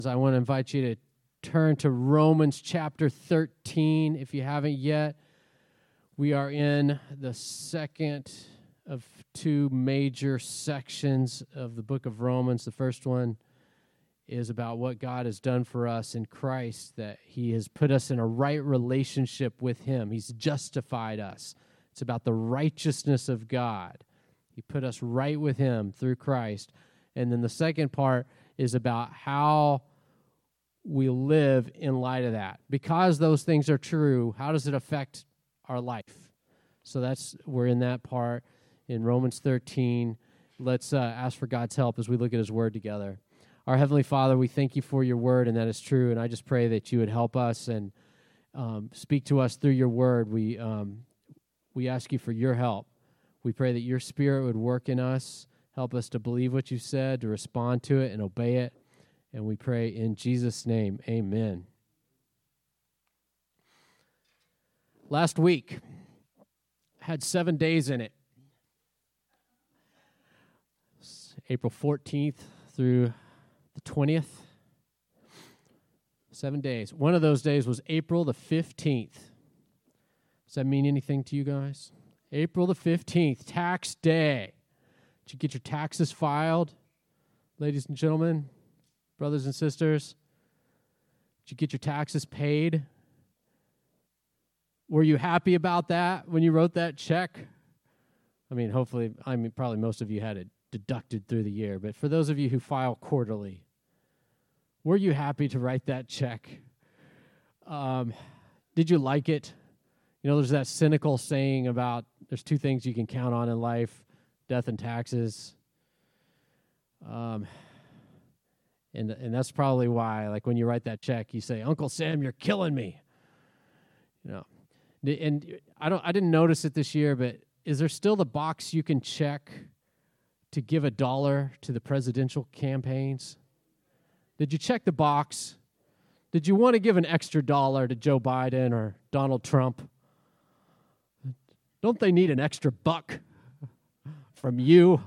I want to invite you to turn to Romans chapter 13 if you haven't yet. We are in the second of two major sections of the book of Romans. The first one is about what God has done for us in Christ, that He has put us in a right relationship with Him. He's justified us. It's about the righteousness of God. He put us right with Him through Christ. And then the second part is about how we live in light of that. Because those things are true, how does it affect our life? So we're in that part in Romans 13. Let's ask for God's help as we look at His Word together. Our Heavenly Father, we thank You for Your Word, and that is true, and I just pray that You would help us and speak to us through Your Word. We ask You for Your help. We pray that Your Spirit would work in us, help us to believe what You said, to respond to it and obey it. And we pray in Jesus' name, amen. Last week had 7 days in it. April 14th through the 20th. 7 days. One of those days was April the 15th. Does that mean anything to you guys? April the 15th, tax day. Did you get your taxes filed, ladies and gentlemen? Brothers and sisters, did you get your taxes paid? Were you happy about that when you wrote that check? Probably most of you had it deducted through the year, but for those of you who file quarterly, were you happy to write that check? Did you like it? You know, there's that cynical saying about there's two things you can count on in life, death and taxes. And that's probably why, like, when you write that check, you say, "Uncle Sam, you're killing me." You know, and I didn't notice it this year, but is there still the box you can check to give $1 to the presidential campaigns? Did you check the box? Did you want to give an extra $1 to Joe Biden or Donald Trump? Don't they need an extra $1 from you?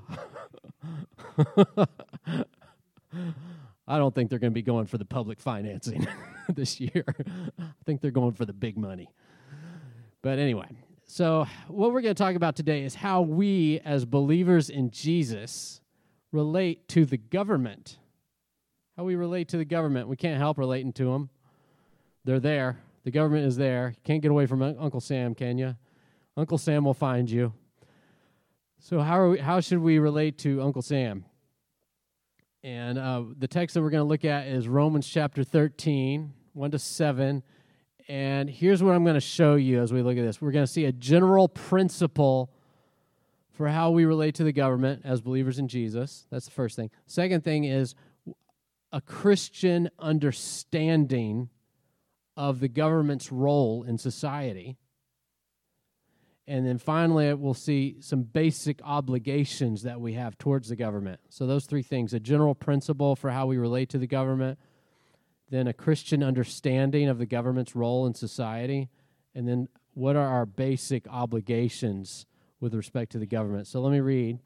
I don't think they're going to be going for the public financing this year. I think they're going for the big money. But anyway, so what we're going to talk about today is how we as believers in Jesus relate to the government. How we relate to the government. We can't help relating to them. They're there. The government is there. You can't get away from Uncle Sam, can you? Uncle Sam will find you. So how should we relate to Uncle Sam? And the text that we're going to look at is Romans chapter 13, 1-7. And here's what I'm going to show you as we look at this. We're going to see a general principle for how we relate to the government as believers in Jesus. That's the first thing. Second thing is a Christian understanding of the government's role in society. And then finally, we'll see some basic obligations that we have towards the government. So those three things: a general principle for how we relate to the government, then a Christian understanding of the government's role in society, and then what are our basic obligations with respect to the government. So let me read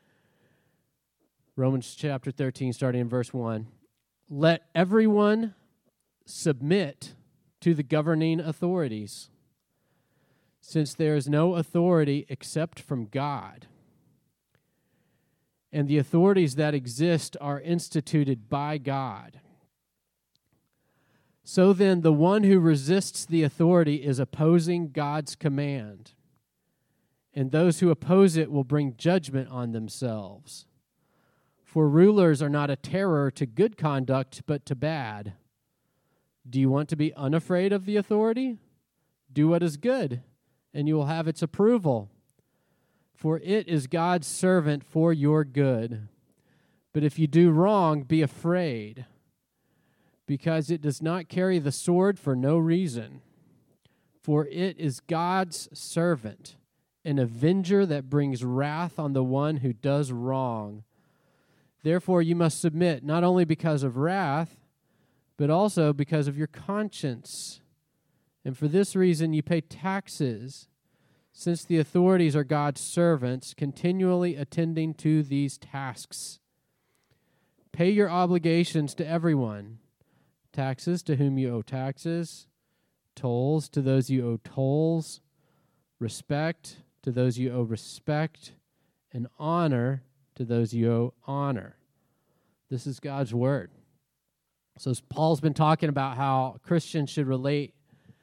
Romans chapter 13, starting in verse 1. Let everyone submit to the governing authorities, since there is no authority except from God. And the authorities that exist are instituted by God. So then, the one who resists the authority is opposing God's command, and those who oppose it will bring judgment on themselves. For rulers are not a terror to good conduct, but to bad. Do you want to be unafraid of the authority? Do what is good, and you will have its approval. For it is God's servant for your good. But if you do wrong, be afraid, because it does not carry the sword for no reason. For it is God's servant, an avenger that brings wrath on the one who does wrong. Therefore you must submit, not only because of wrath, but also because of your conscience. And for this reason you pay taxes, since the authorities are God's servants, continually attending to these tasks. Pay your obligations to everyone, Taxes, to whom you owe taxes. Tolls, to those you owe tolls. Respect, to those you owe respect. And honor, to those you owe honor. This is God's word. So Paul's been talking about how Christians should relate,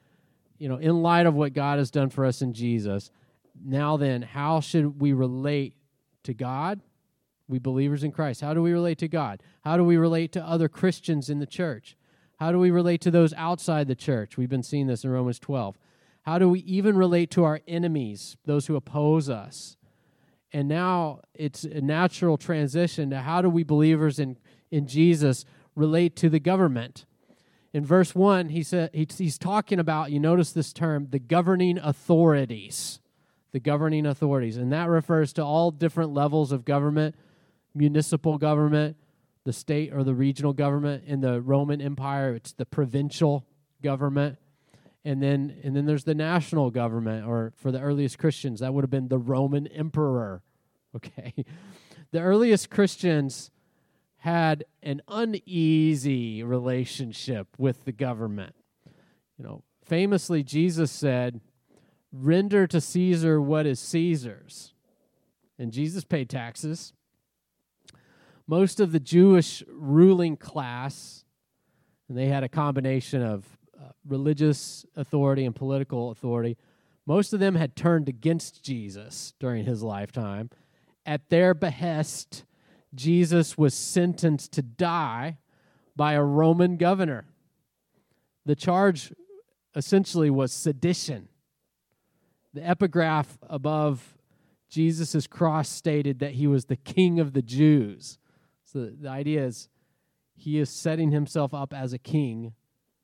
in light of what God has done for us in Jesus. Now then, how should we relate to God? We believers in Christ. How do we relate to God? How do we relate to other Christians in the church? How do we relate to those outside the church? We've been seeing this in Romans 12. How do we even relate to our enemies, those who oppose us? And now it's a natural transition to how do we believers in Jesus relate to the government. In verse 1, he said he's talking about, you notice this term, the governing authorities. The governing authorities. And that refers to all different levels of government, municipal government, the state or the regional government. In the Roman Empire, it's the provincial government. And then there's the national government, or for the earliest Christians, that would have been the Roman emperor. Okay. The earliest Christians had an uneasy relationship with the government. Famously, Jesus said, "Render to Caesar what is Caesar's." And Jesus paid taxes. Most of the Jewish ruling class, and they had a combination of religious authority and political authority, most of them had turned against Jesus during his lifetime. At their behest, Jesus was sentenced to die by a Roman governor. The charge essentially was sedition. The epigraph above Jesus' cross stated that he was the King of the Jews. So the idea is he is setting himself up as a king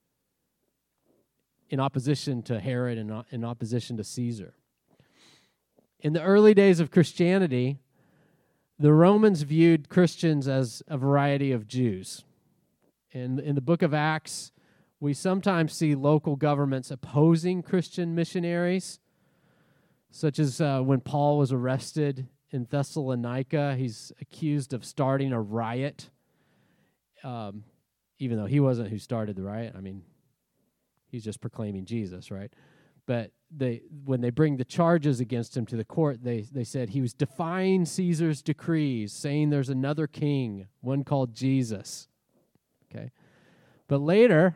in opposition to Herod and in opposition to Caesar. In the early days of Christianity, the Romans viewed Christians as a variety of Jews. And in the book of Acts, we sometimes see local governments opposing Christian missionaries, such as when Paul was arrested in Thessalonica. He's accused of starting a riot, even though he wasn't who started the riot. He's just proclaiming Jesus, right? But when they bring the charges against him to the court, they said he was defying Caesar's decrees, saying there's another king, one called Jesus. Okay, but later,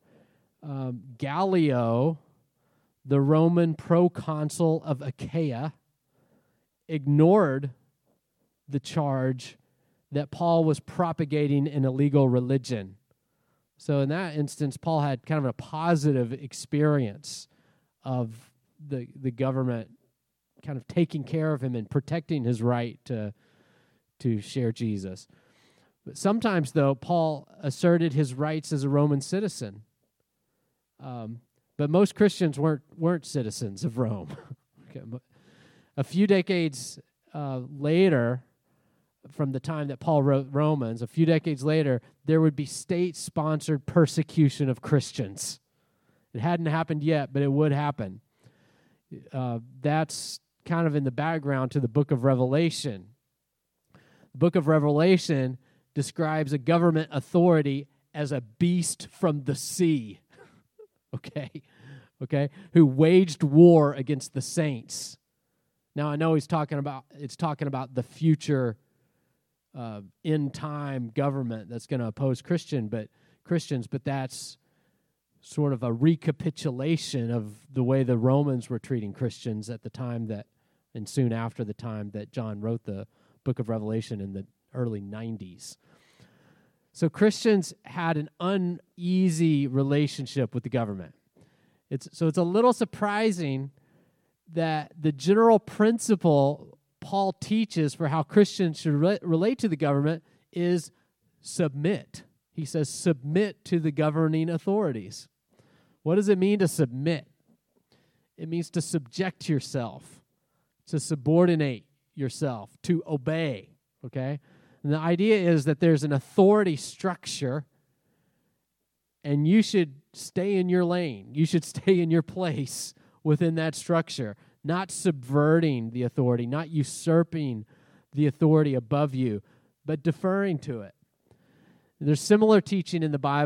Gallio, the Roman proconsul of Achaia, ignored the charge that Paul was propagating an illegal religion. So in that instance, Paul had kind of a positive experience of the government kind of taking care of him and protecting his right to share Jesus. But sometimes, though, Paul asserted his rights as a Roman citizen. But most Christians weren't citizens of Rome. Okay. A few decades later, from the time that Paul wrote Romans, a few decades later, there would be state-sponsored persecution of Christians. It hadn't happened yet, but it would happen. That's kind of in the background to the book of Revelation. The book of Revelation describes a government authority as a beast from the sea, okay, who waged war against the saints. Now, I know it's talking about the future end time government that's going to oppose Christians, but that's sort of a recapitulation of the way the Romans were treating Christians at the time and soon after the time that John wrote the book of Revelation in the early 90s. So Christians had an uneasy relationship with the government. It's a little surprising that the general principle Paul teaches for how Christians should relate to the government is submit. He says, submit to the governing authorities. What does it mean to submit? It means to subject yourself, to subordinate yourself, to obey, okay? And the idea is that there's an authority structure, and you should stay in your lane. You should stay in your place within that structure, not subverting the authority, not usurping the authority above you, but deferring to it. There's similar teaching in the Bible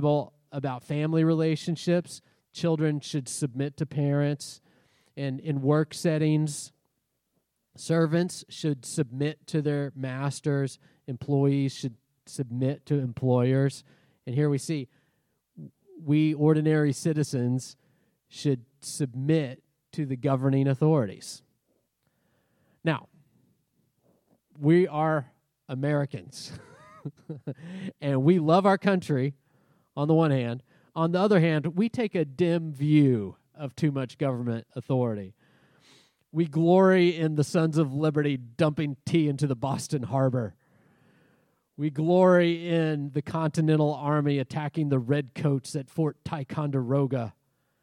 about family relationships. Children should submit to parents. And in work settings, servants should submit to their masters. Employees should submit to employers. And here we see we ordinary citizens should submit to the governing authorities. Now, we are Americans, and we love our country on the one hand. On the other hand, we take a dim view of too much government authority. We glory in the Sons of Liberty dumping tea into the Boston Harbor. We glory in the Continental Army attacking the Redcoats at Fort Ticonderoga.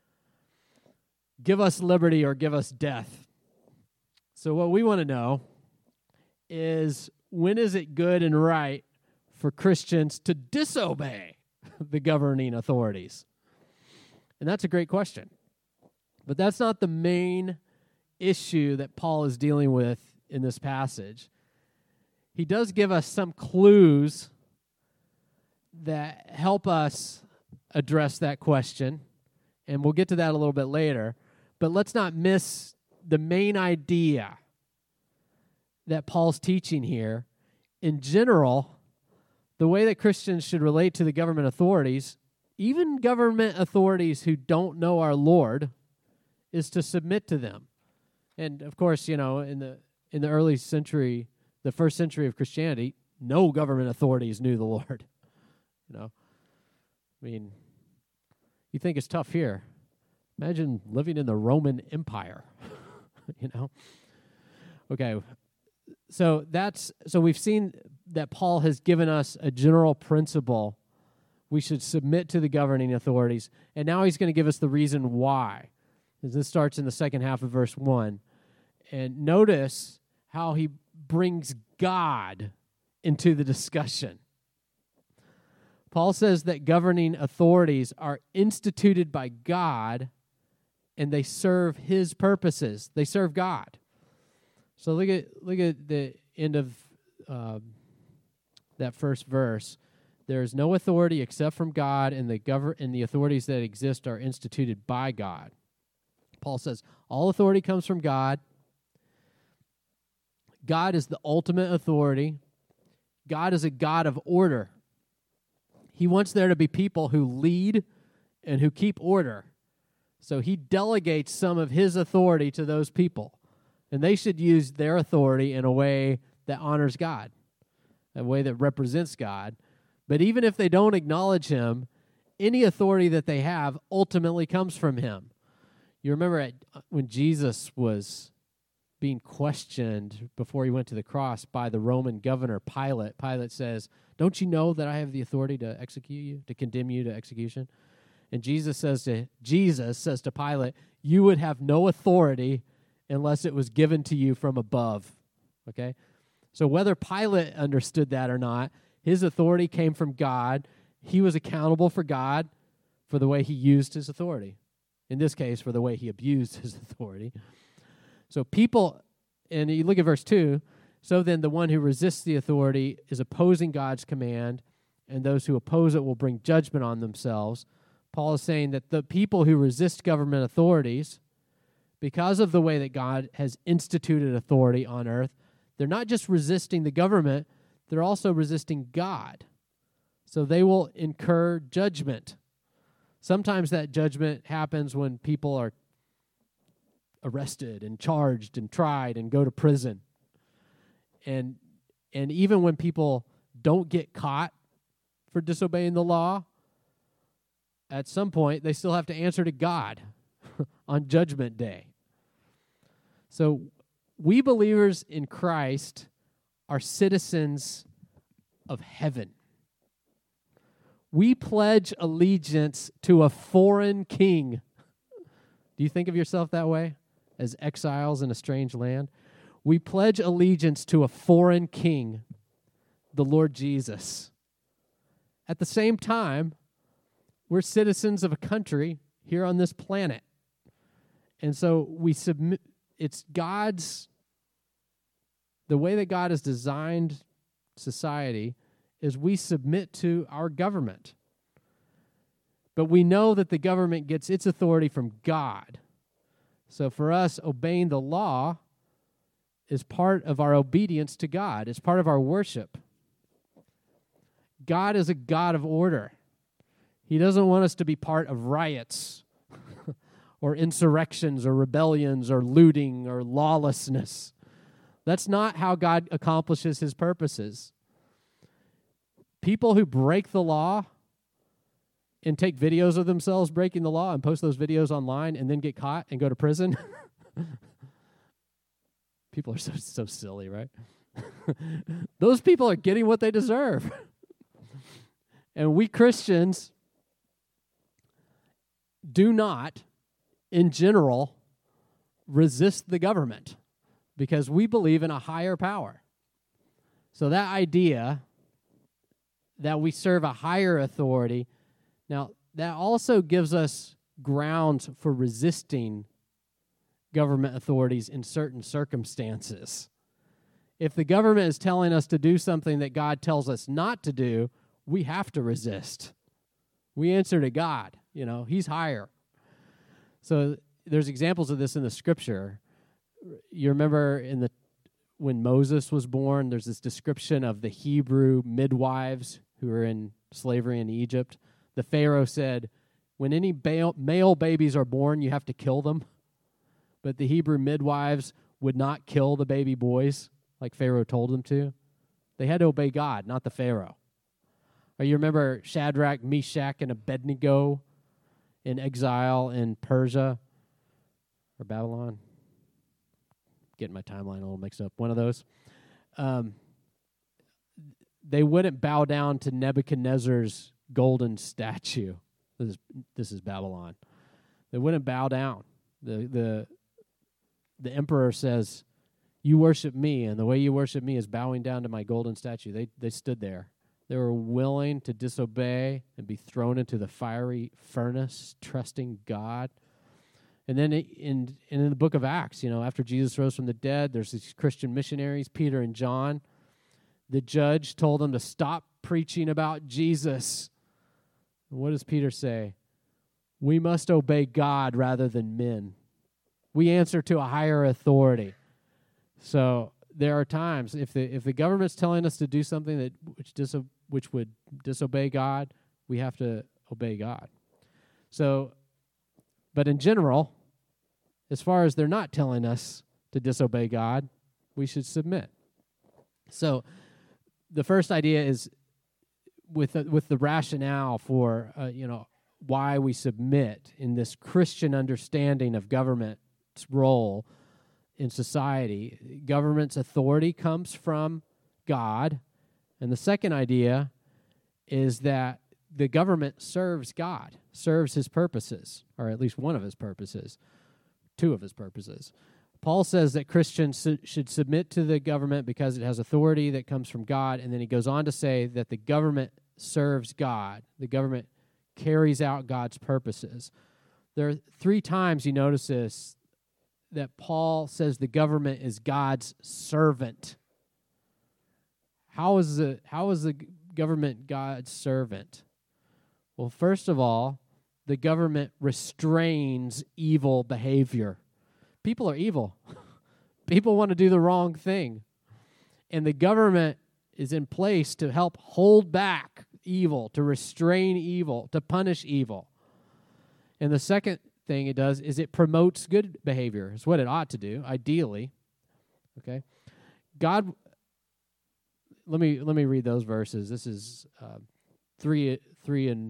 Give us liberty or give us death. So what we want to know is, when is it good and right for Christians to disobey the governing authorities? And that's a great question. But that's not the main issue that Paul is dealing with in this passage. He does give us some clues that help us address that question, and we'll get to that a little bit later. But let's not miss the main idea that Paul's teaching here. In general, the way that Christians should relate to the government authorities, even government authorities who don't know our Lord, is to submit to them. And of course, in the early century, the first century of Christianity, no government authorities knew the Lord. You think it's tough here. Imagine living in the Roman Empire. Okay. So we've seen that Paul has given us a general principle. We should submit to the governing authorities. And now he's going to give us the reason why. This starts in the second half of verse 1. And notice how he brings God into the discussion. Paul says that governing authorities are instituted by God, and they serve his purposes. They serve God. So look at the end of that first verse. There is no authority except from God, and the authorities that exist are instituted by God. Paul says all authority comes from God. God is the ultimate authority. God is a God of order. He wants there to be people who lead and who keep order. So he delegates some of his authority to those people. And they should use their authority in a way that honors God, a way that represents God. But even if they don't acknowledge him, any authority that they have ultimately comes from him. You remember when Jesus was being questioned before he went to the cross by the Roman governor Pilate. Pilate says, "Don't you know that I have the authority to execute you, to condemn you to execution?" And Jesus says to Pilate, "You would have no authority unless it was given to you from above." Okay? So whether Pilate understood that or not, his authority came from God. He was accountable for God for the way he used his authority. In this case, for the way he abused his authority. So people, and you look at verse 2, so then the one who resists the authority is opposing God's command, and those who oppose it will bring judgment on themselves. Paul is saying that the people who resist government authorities, because of the way that God has instituted authority on earth, they're not just resisting the government, they're also resisting God. So they will incur judgment. Sometimes that judgment happens when people are arrested and charged and tried and go to prison. And even when people don't get caught for disobeying the law, at some point they still have to answer to God on Judgment Day. So we believers in Christ are citizens of heaven. We pledge allegiance to a foreign king. Do you think of yourself that way, as exiles in a strange land? We pledge allegiance to a foreign king, the Lord Jesus. At the same time, we're citizens of a country here on this planet. And so we submit. It's God's, the way that God has designed society is we submit to our government. But we know that the government gets its authority from God. So for us, obeying the law is part of our obedience to God. It's part of our worship. God is a God of order. He doesn't want us to be part of riots or insurrections or rebellions or looting or lawlessness. That's not how God accomplishes his purposes. People who break the law and take videos of themselves breaking the law and post those videos online and then get caught and go to prison. People are so silly, right? Those people are getting what they deserve. And we Christians do not, in general, resist the government because we believe in a higher power. So that idea that we serve a higher authority, now that also gives us grounds for resisting government authorities in certain circumstances. If the government is telling us to do something that God tells us not to do, we have to resist. We answer to God. He's higher. So there's examples of this in the Scripture. You remember when Moses was born, there's this description of the Hebrew midwives who were in slavery in Egypt. The Pharaoh said, when any male babies are born, you have to kill them. But the Hebrew midwives would not kill the baby boys like Pharaoh told them to. They had to obey God, not the Pharaoh. Or you remember Shadrach, Meshach, and Abednego in exile in Persia or Babylon? Getting my timeline a little mixed up. One of those. They wouldn't bow down to Nebuchadnezzar's golden statue. This is Babylon. They wouldn't bow down. The emperor says, "You worship me, and the way you worship me is bowing down to my golden statue." They stood there. They were willing to disobey and be thrown into the fiery furnace, trusting God. And then in the book of Acts, after Jesus rose from the dead, there's these Christian missionaries, Peter and John. The judge told them to stop preaching about Jesus. And what does Peter say? We must obey God rather than men. We answer to a higher authority. So there are times if the government's telling us to do something which would disobey God, we have to obey God. So, but in general, as far as they're not telling us to disobey God, we should submit. So, the first idea is with the rationale for why we submit in this Christian understanding of government's role in society. Government's authority comes from God. And the second idea is that the government serves God, serves his purposes, or at least one of his purposes, two of his purposes. Paul says that Christians should submit to the government because it has authority that comes from God, and then he goes on to say that the government serves God. The government carries out God's purposes. There are 3 times you notice this, that Paul says the government is God's servant. How is the government God's servant? Well, first of all, the government restrains evil behavior. People are evil. People want to do the wrong thing. And the government is in place to help hold back evil, to restrain evil, to punish evil. And the second thing it does is it promotes good behavior. It's what it ought to do, ideally. Okay? God, let me read those verses. This is 3 and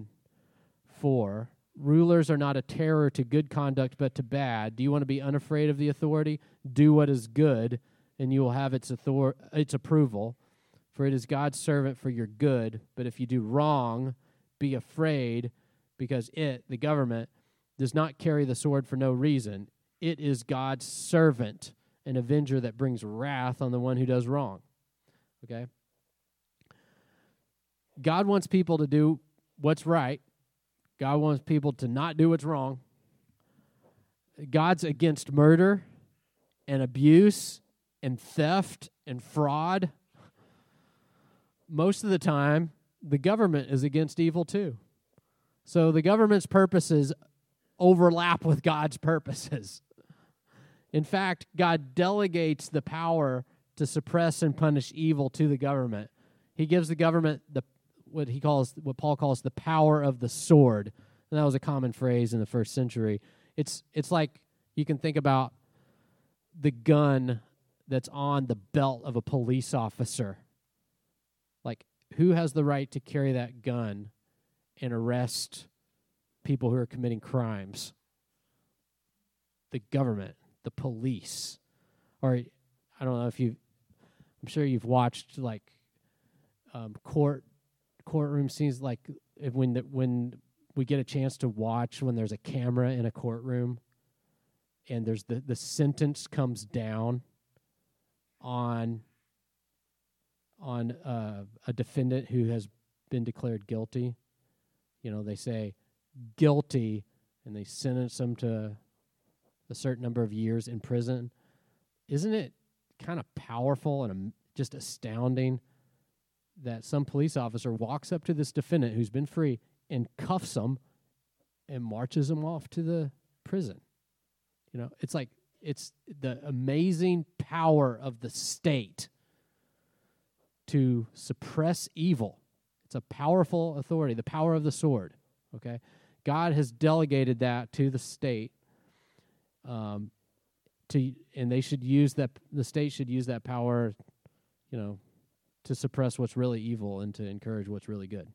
4. Rulers are not a terror to good conduct, but to bad. Do you want to be unafraid of the authority? Do what is good, and you will have its approval. For it is God's servant for your good. But if you do wrong, be afraid, because the government, does not carry the sword for no reason. It is God's servant, an avenger that brings wrath on the one who does wrong. Okay? God wants people to do what's right. God wants people to not do what's wrong. God's against murder and abuse and theft and fraud. Most of the time, the government is against evil too. So the government's purposes overlap with God's purposes. In fact, God delegates the power to suppress and punish evil to the government. He gives the government what Paul calls the power of the sword. And that was a common phrase in the first century. It's like you can think about the gun that's on the belt of a police officer. Like, who has the right to carry that gun and arrest people who are committing crimes? The government, the police. Or I don't know if I'm sure you've watched like courtroom scenes, like when we get a chance to watch when there's a camera in a courtroom and there's the sentence comes down on a defendant who has been declared guilty. You know, they say guilty and they sentence them to a certain number of years in prison. Isn't it kind of powerful and just astounding that some police officer walks up to this defendant who's been free and cuffs him and marches him off to the prison? You know, it's like, it's the amazing power of the state to suppress evil. It's a powerful authority, the power of the sword, okay? God has delegated that to the state, and they should use that, the state should use that power, you know, to suppress what's really evil and to encourage what's really good.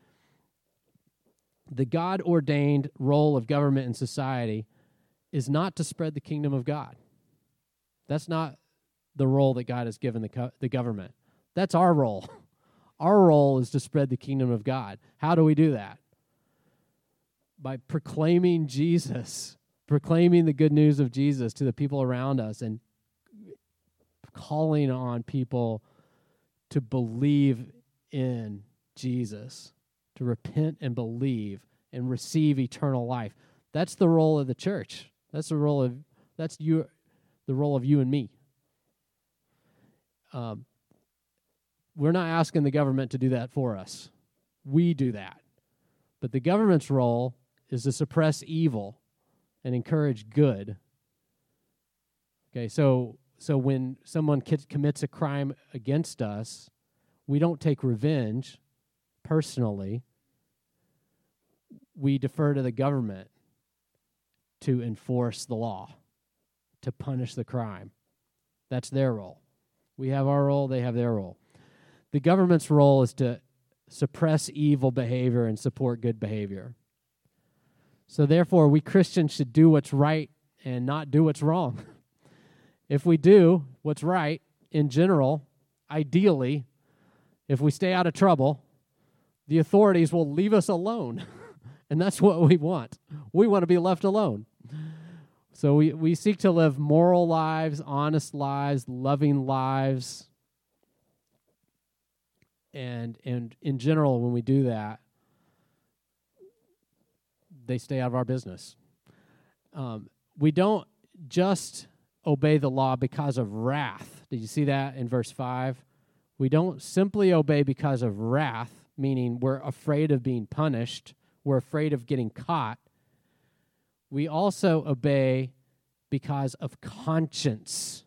The God-ordained role of government in society is not to spread the kingdom of God. That's not the role that God has given the government. That's our role. Our role is to spread the kingdom of God. How do we do that? By proclaiming Jesus, proclaiming the good news of Jesus to the people around us and calling on people to believe in Jesus, to repent and believe and receive eternal life. That's the role of the church. That's the role of you and me. We're not asking the government to do that for us. We do that. But the government's role is to suppress evil and encourage good. Okay, so when someone commits a crime against us, we don't take revenge personally. We defer to the government to enforce the law, to punish the crime. That's their role. We have our role, they have their role. The government's role is to suppress evil behavior and support good behavior. So therefore, we Christians should do what's right and not do what's wrong. If we do what's right, in general, ideally, if we stay out of trouble, the authorities will leave us alone. And that's what we want. We want to be left alone. So we seek to live moral lives, honest lives, loving lives. And in general, when we do that, they stay out of our business. We don't just obey the law because of wrath. Did you see that in verse 5? We don't simply obey because of wrath, meaning we're afraid of being punished. We're afraid of getting caught. We also obey because of conscience.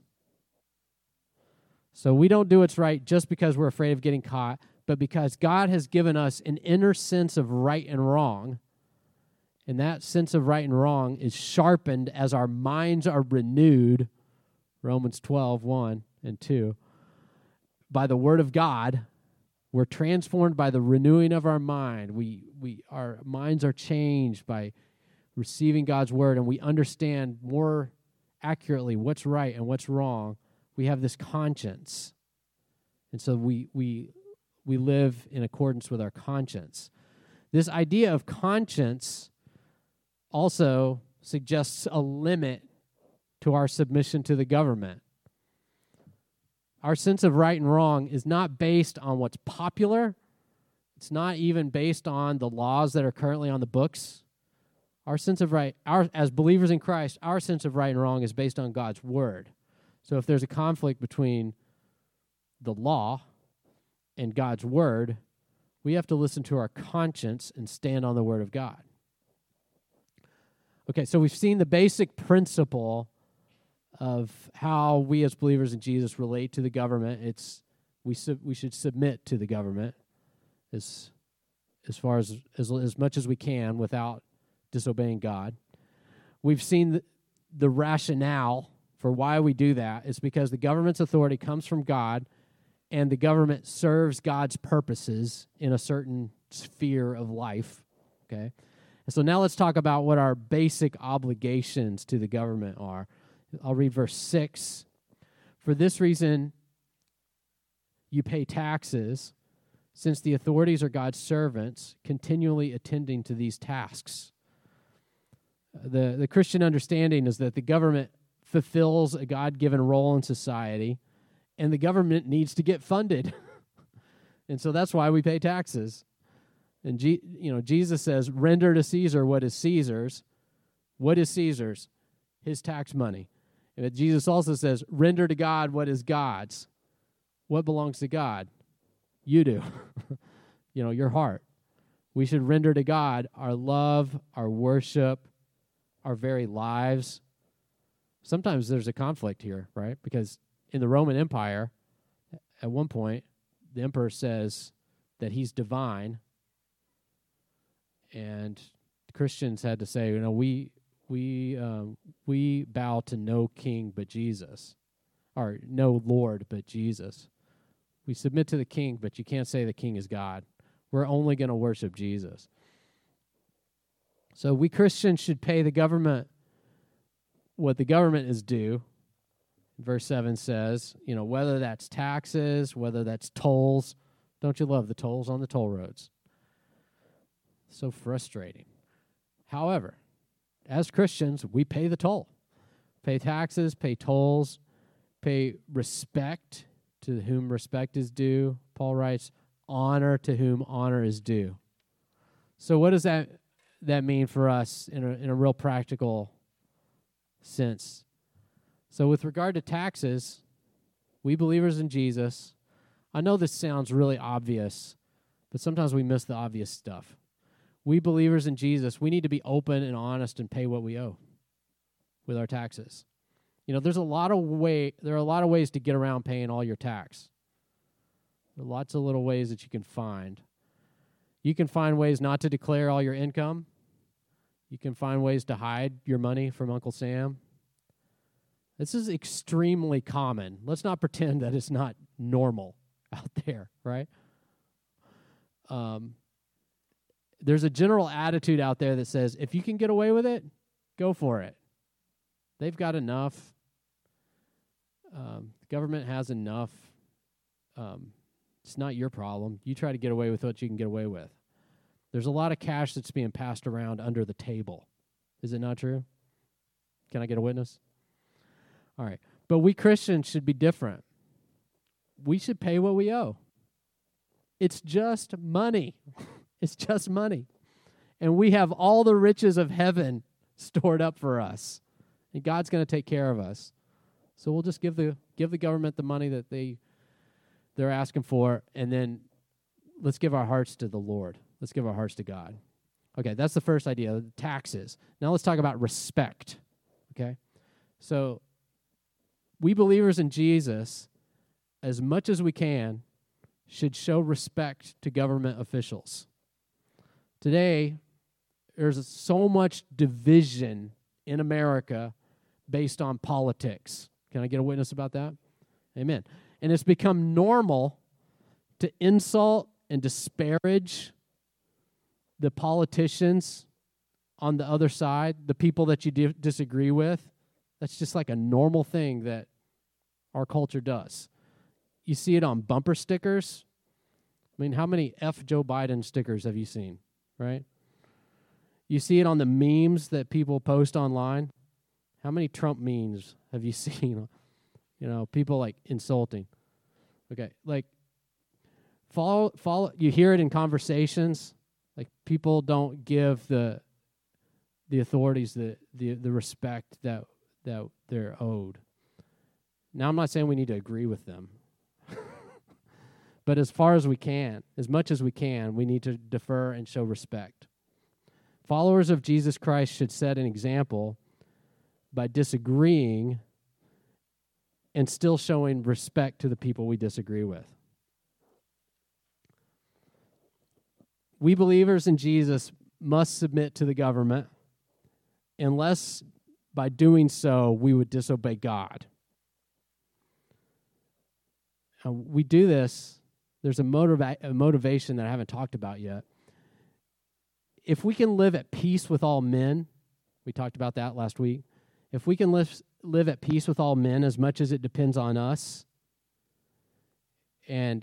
So we don't do what's right just because we're afraid of getting caught, but because God has given us an inner sense of right and wrong. And that sense of right and wrong is sharpened as our minds are renewed, Romans 12, 1 and 2, by the word of God. We're transformed by the renewing of our mind. Our minds are changed by receiving God's word, and we understand more accurately what's right and what's wrong. We have this conscience. And so we live in accordance with our conscience. This idea of conscience also suggests a limit to our submission to the government. Our sense of right and wrong is not based on what's popular. It's not even based on the laws that are currently on the books. Our sense of right, as believers in Christ, our sense of right and wrong is based on God's word. So if there's a conflict between the law and God's word, We have to listen to our conscience and stand on the Word of God. Okay, so we've seen the basic principle of how we as believers in Jesus relate to the government. We should submit to the government as far as much as we can without disobeying God. We've seen the rationale for why we do that. It's because the government's authority comes from God, and the government serves God's purposes in a certain sphere of life. Okay, and so now let's talk about what our basic obligations to the government are. I'll read verse 6. For this reason, you pay taxes, since the authorities are God's servants, continually attending to these tasks. The Christian understanding is that the government fulfills a God-given role in society, and the government needs to get funded. And so that's why we pay taxes. And Jesus says, render to Caesar what is Caesar's. What is Caesar's? His tax money. And Jesus also says, render to God what is God's. What belongs to God? You do. Your heart. We should render to God our love, our worship, our very lives. Sometimes there's a conflict here, right? Because in the Roman Empire, at one point, the emperor says that he's divine, and Christians had to say, we bow to no king but Jesus, or no Lord but Jesus. We submit to the king, but you can't say the king is God. We're only going to worship Jesus. So we Christians should pay the government what the government is due. Verse 7 says, whether that's taxes, whether that's tolls. Don't you love the tolls on the toll roads? So frustrating. However, as Christians, we pay the toll. Pay taxes, pay tolls, pay respect to whom respect is due. Paul writes, honor to whom honor is due. So what does that mean for us in a real practical sense? So with regard to taxes, we believers in Jesus, I know this sounds really obvious, but sometimes we miss the obvious stuff. We believers in Jesus, we need to be open and honest and pay what we owe with our taxes. There are a lot of ways to get around paying all your tax. There are lots of little ways that you can find. You can find ways not to declare all your income. You can find ways to hide your money from Uncle Sam. This is extremely common. Let's not pretend that it's not normal out there, right? There's a general attitude out there that says, if you can get away with it, go for it. They've got enough. The government has enough. It's not your problem. You try to get away with what you can get away with. There's a lot of cash that's being passed around under the table. Is it not true? Can I get a witness? All right. But we Christians should be different. We should pay what we owe. It's just money. It's just money. And we have all the riches of heaven stored up for us. And God's going to take care of us. So we'll just give the government the money that they're asking for, and then let's give our hearts to the Lord. Let's give our hearts to God. Okay, that's the first idea, taxes. Now let's talk about respect, okay? So we believers in Jesus, as much as we can, should show respect to government officials. Today, there's so much division in America based on politics. Can I get a witness about that? Amen. And it's become normal to insult and disparage the politicians on the other side, the people that you disagree with. That's just like a normal thing that our culture does. You see it on bumper stickers. I mean, how many F Joe Biden stickers have you seen, right? You see it on the memes that people post online. How many Trump memes have you seen? People like insulting. Okay, like follow. You hear it in conversations. Like people don't give the authorities the respect that they're owed. Now, I'm not saying we need to agree with them, But as far as we can, as much as we can, we need to defer and show respect. Followers of Jesus Christ should set an example by disagreeing and still showing respect to the people we disagree with. We believers in Jesus must submit to the government unless by doing so we would disobey God. We do this, there's a motivation that I haven't talked about yet. If we can live at peace with all men, we talked about that last week. If we can live at peace with all men as much as it depends on us and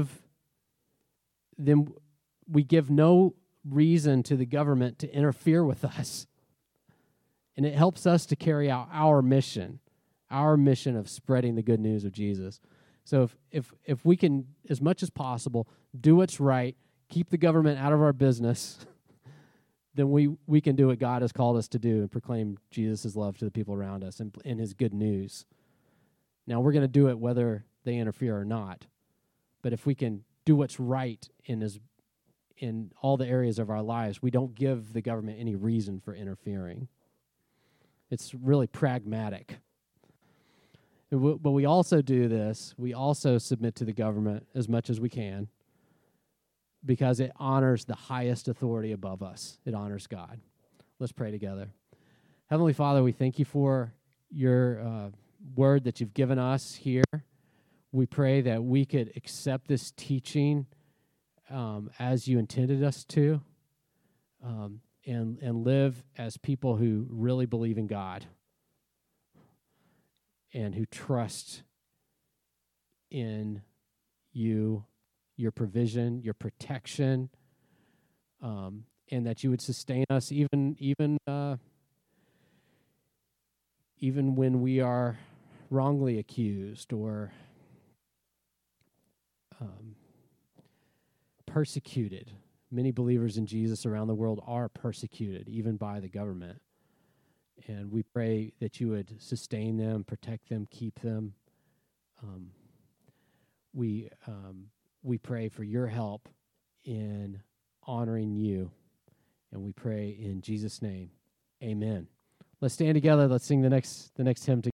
we give no reason to the government to interfere with us. And it helps us to carry out our mission of spreading the good news of Jesus. So if we can, as much as possible, do what's right, keep the government out of our business, then we can do what God has called us to do and proclaim Jesus' love to the people around us and his good news. Now, we're going to do it whether they interfere or not. But if we can do what's right in all the areas of our lives, we don't give the government any reason for interfering. It's really pragmatic. But we also do this. We also submit to the government as much as we can because it honors the highest authority above us. It honors God. Let's pray together. Heavenly Father, we thank you for your word that you've given us here. We pray that we could accept this teaching as you intended us to, and live as people who really believe in God and who trust in you, your provision, your protection, and that you would sustain us even when we are wrongly accused or persecuted. Many believers in Jesus around the world are persecuted, even by the government. And we pray that you would sustain them, protect them, keep them. We pray for your help in honoring you. And we pray in Jesus' name. Amen. Let's stand together. Let's sing the next hymn together.